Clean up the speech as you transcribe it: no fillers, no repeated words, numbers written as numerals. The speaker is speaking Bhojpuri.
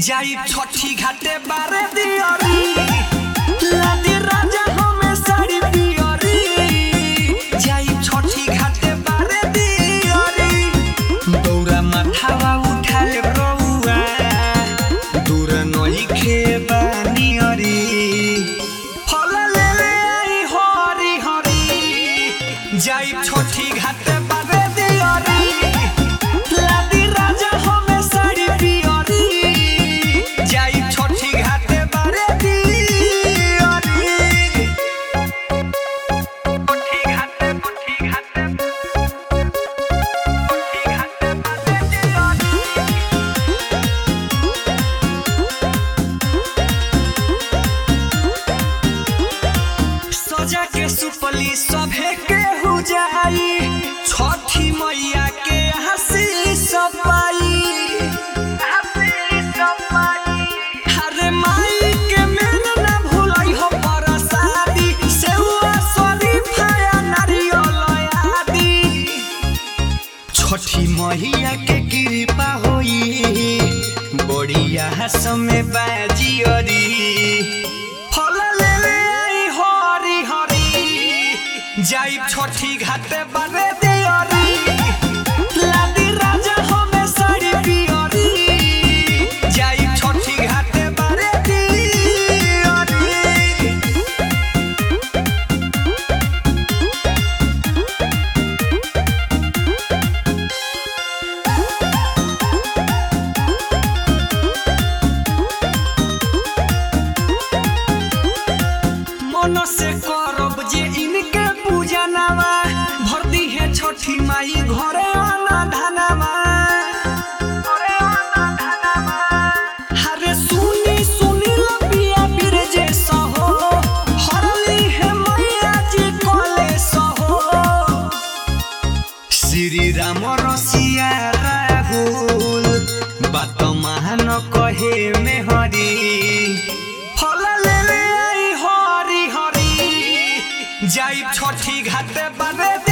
जाई छठी घाटे बारे दियरी लादी राजा हमें साड़ी पियरी जाई छठी घाटे बारे दियरी दौरा माथावा उठाले रउआ दूर नई खेबा नियरी फल ले ले आई हरी हरी जाई छठी घाटे बारे दियरी के सुपली सभे के हो जाई छठी मैया के हंसी सपाई हरे माई के मेरे ना भूलई हो परसादी सेवा शरीफा नारियल आदि छठी मैया के कृपा होई बढ़िया समय बाजियरी जाई छठी घाटे बारे दियरी लादी राजा हमें साड़ी पियरी जाई छठी घाटे बारे दियरी मन से करब जे इनके पूजनवा भर दी है छठी माई घरे आना धनवा हरे सुनी सुनी लबिया बिरजे सहो हरली है मैया जी कोले सहो श्री राम रसिया राहुल बात महान कहे में हरी फल ले ले आई हरी हरी जाई छठी घाटे बारे